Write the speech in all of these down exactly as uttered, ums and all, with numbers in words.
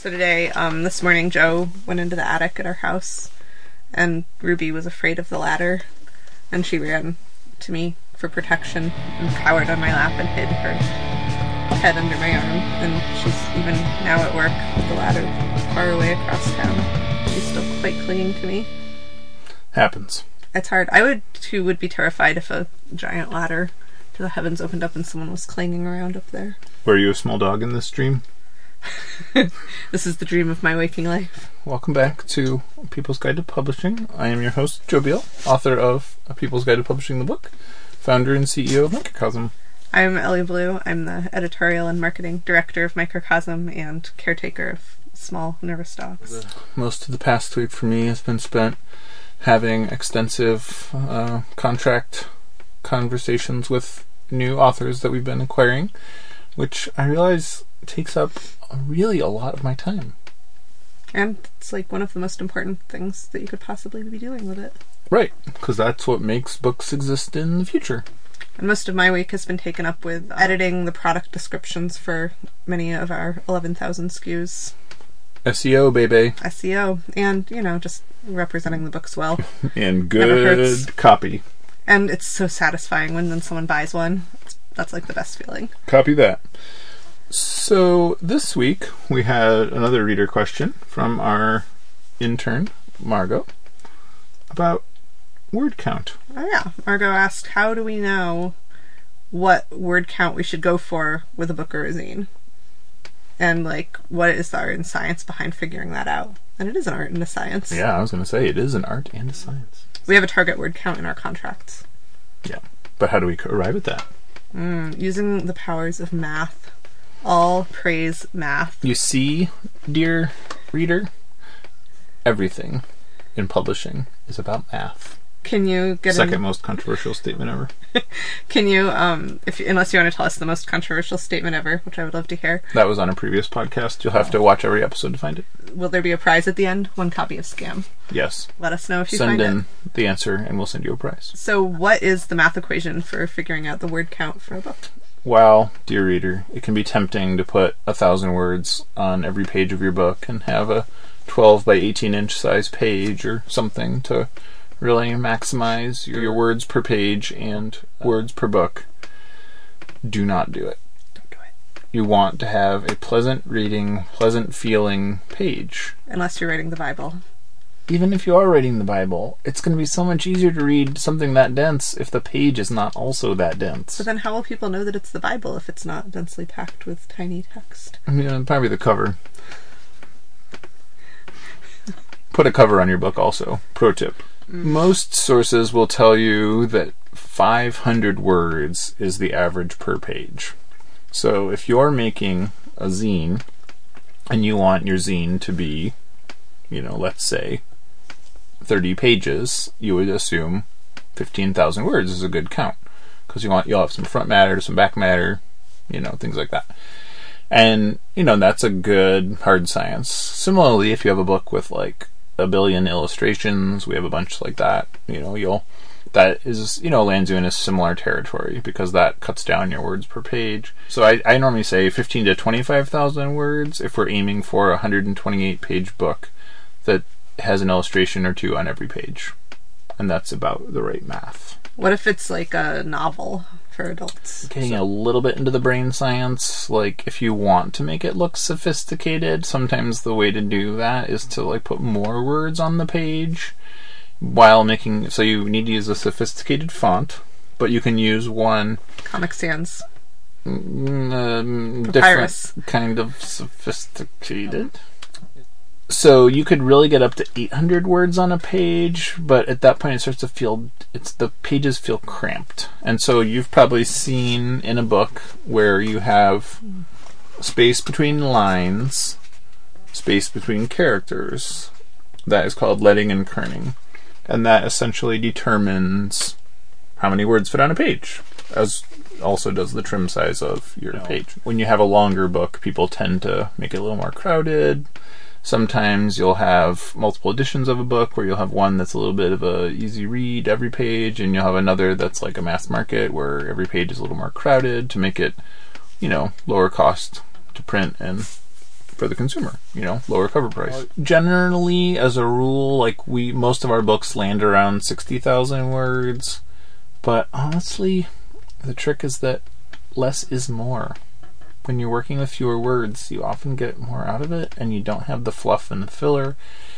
So today, um, this morning, Joe went into the attic at our house, and Ruby was afraid of the ladder, and she ran to me for protection and cowered on my lap and hid her head under my arm. And she's even now at work with the ladder far away across town. She's still quite clinging to me. Happens. It's hard. I would too would be terrified if a giant ladder to the heavens opened up and someone was clanging around up there. Were you a small dog in this dream? This is the dream of my waking life. Welcome back to People's Guide to Publishing. I am your host, Joe Beal, author of A People's Guide to Publishing the Book, founder and C E O of Microcosm. I'm Ellie Blue. I'm the editorial and marketing director of Microcosm and caretaker of Small Nervous Dogs. Most of the past week for me has been spent having extensive uh, contract conversations with new authors that we've been acquiring, which I realize takes up really a lot of my time. And it's like one of the most important things that you could possibly be doing with it. Right, because that's what makes books exist in the future. And most of my week has been taken up with editing the product descriptions for many of our eleven thousand S K Us. S E O, baby. S E O. And, you know, just representing the books well. And good copy. And it's so satisfying when then someone buys one. It's, that's like the best feeling. Copy that. So this week we had another reader question from our intern, Margot, about word count. Oh yeah. Margot asked, how do we know what word count we should go for with a book or a zine? And, like, what is the art and science behind figuring that out? And it is an art and a science. Yeah, I was going to say, it is an art and a science. We have a target word count in our contracts. Yeah. But how do we arrive at that? Mm, using the powers of math. All praise math. You see, dear reader, everything in publishing is about math. Can you get Second in... most controversial statement ever. Can you, um, if unless you want to tell us the most controversial statement ever, which I would love to hear. That was on a previous podcast. You'll have to watch every episode to find it. Will there be a prize at the end? One copy of Scam. Yes. Let us know if you send find in it. the answer and we'll send you a prize. So what is the math equation for figuring out the word count for a book? Well, dear reader, it can be tempting to put a thousand words on every page of your book and have a twelve by eighteen inch size page or something to really maximize your words per page and words per book. Do not do it. Don't do it. You want to have a pleasant reading, pleasant feeling page. Unless you're writing the Bible. Even if you are writing the Bible, it's going to be so much easier to read something that dense if the page is not also that dense. But then how will people know that it's the Bible if it's not densely packed with tiny text? Yeah, probably the cover. Put a cover on your book also. Pro tip. Mm. Most sources will tell you that five hundred words is the average per page. So if you're making a zine and you want your zine to be, you know, let's say thirty pages, you would assume fifteen thousand words is a good count. Because you want, you'll have some front matter, some back matter, you know, things like that. And, you know, that's a good hard science. Similarly, if you have a book with like a billion illustrations, we have a bunch like that, you know, you'll, that is, you know, lands you in a similar territory because that cuts down your words per page. So I, I normally say fifteen to twenty-five thousand words if we're aiming for a one hundred twenty-eight page book that has an illustration or two on every page. And that's about the right math. What if it's like a novel for adults? Getting so. a little bit into the brain science, like if you want to make it look sophisticated, sometimes the way to do that is to like put more words on the page while making, so you need to use a sophisticated font, but you can use one Comic Sans. Um, different kind of sophisticated. So you could really get up to eight hundred words on a page, but at that point it starts to feel, it's the pages feel cramped. And so you've probably seen in a book where you have space between lines, space between characters. That is called leading and kerning. And that essentially determines how many words fit on a page, as also does the trim size of your no. page. When you have a longer book, people tend to make it a little more crowded. Sometimes you'll have multiple editions of a book where you'll have one that's a little bit of a easy read every page, and you'll have another that's like a mass market where every page is a little more crowded to make it, you know, lower cost to print and for the consumer, you know, lower cover price. Generally, as a rule, like we, most of our books land around sixty thousand words, but honestly, the trick is that less is more. When you're working with fewer words, you often get more out of it, and you don't have the fluff and the filler.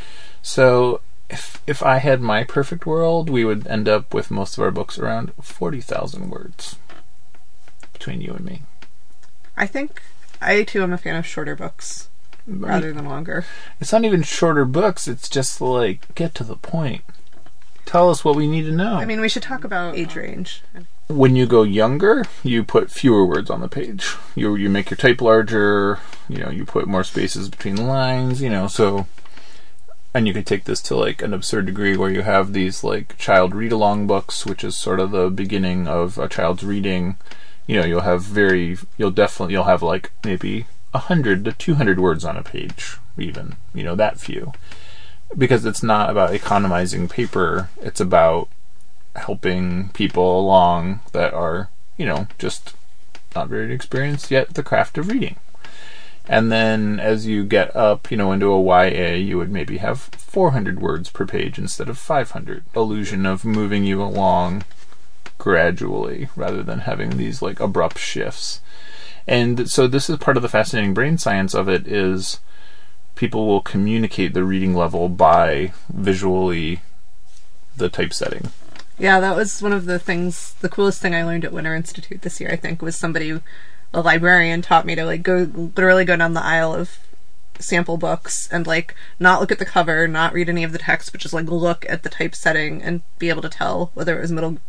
So, if if I had my perfect world, we would end up with most of our books around forty thousand words between you and me. I think I, too, am a fan of shorter books rather than longer. It's not even shorter books. It's just like, get to the point. Tell us what we need to know. I mean, we should talk about age range. When you go younger, you put fewer words on the page. You you make your type larger. You know, you put more spaces between the lines. You know, so, and you could take this to like an absurd degree where you have these like child read-along books, which is sort of the beginning of a child's reading. You know, you'll have very, you'll definitely, you'll have like maybe a hundred to two hundred words on a page, even, you know, that few. Because it's not about economizing paper, it's about helping people along that are, you know, just not very experienced yet at the craft of reading. And then as you get up, you know, into a Y A, you would maybe have four hundred words per page instead of five hundred. Illusion of moving you along gradually rather than having these like abrupt shifts. And so this is part of the fascinating brain science of it, is people will communicate the reading level by visually the typesetting. Yeah, that was one of the things, the coolest thing I learned at Winter Institute this year, I think, was somebody, a librarian, taught me to like go, literally go down the aisle of sample books and like not look at the cover, not read any of the text, but just like look at the typesetting and be able to tell whether it was middle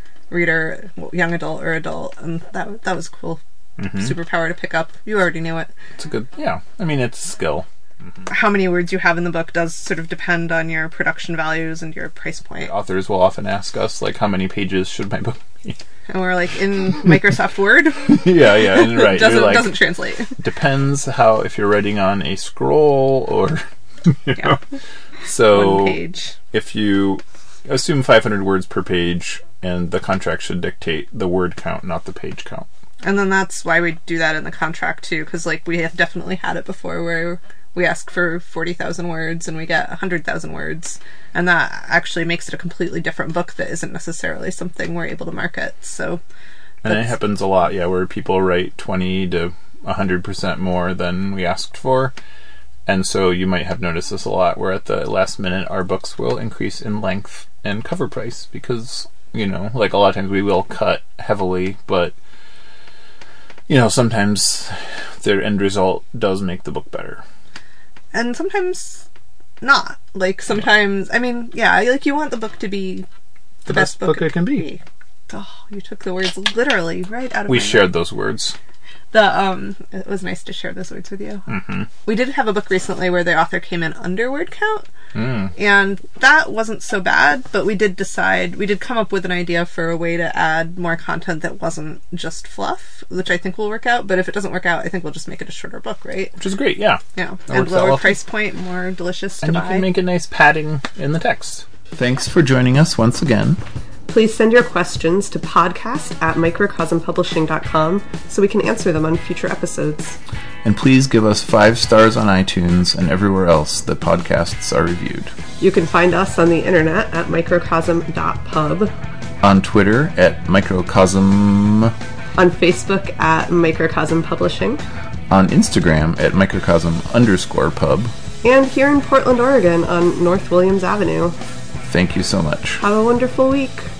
reader, young adult, or adult. And that that was cool. Mm-hmm. Superpower to pick up. You already knew it. It's a good, yeah. I mean, it's a skill. Mm-hmm. How many words you have in the book does sort of depend on your production values and your price point. Authors will often ask us, like, how many pages should my book be? And we're like, in Microsoft Word? yeah, yeah, and right. doesn't, like, doesn't translate. Depends how, if you're writing on a scroll or, you know. Yeah. So, one page. If you assume five hundred words per page, and the contract should dictate the word count, not the page count. And then that's why we do that in the contract, too, because, like, we have definitely had it before where we ask for forty thousand words and we get one hundred thousand words, and that actually makes it a completely different book that isn't necessarily something we're able to market. So, and it happens a lot, yeah, where people write twenty to one hundred percent more than we asked for. And so you might have noticed this a lot, where at the last minute our books will increase in length and cover price because, you know, like a lot of times we will cut heavily, but, you know, sometimes their end result does make the book better. And sometimes not. Like, sometimes, I mean, yeah, like you want the book to be the, the best, best book, book it can be. be. Oh, you took the words literally right out of we my shared mouth. Those words. The um, it was nice to share those words with you. Mm-hmm. We did have a book recently where the author came in under word count, mm. and that wasn't so bad. But we did decide, we did come up with an idea for a way to add more content that wasn't just fluff, which I think will work out. But if it doesn't work out, I think we'll just make it a shorter book, right? Which is great, yeah. Yeah, That and works out lower well. price point, more delicious to and buy. And you can make a nice padding in the text. Thanks for joining us once again. Please send your questions to podcast at microcosm publishing dot com so we can answer them on future episodes. And please give us five stars on iTunes and everywhere else that podcasts are reviewed. You can find us on the internet at microcosm dot pub. On Twitter at microcosm. On Facebook at Microcosm Publishing. On Instagram at microcosm underscore pub. And here in Portland, Oregon on North Williams Avenue. Thank you so much. Have a wonderful week.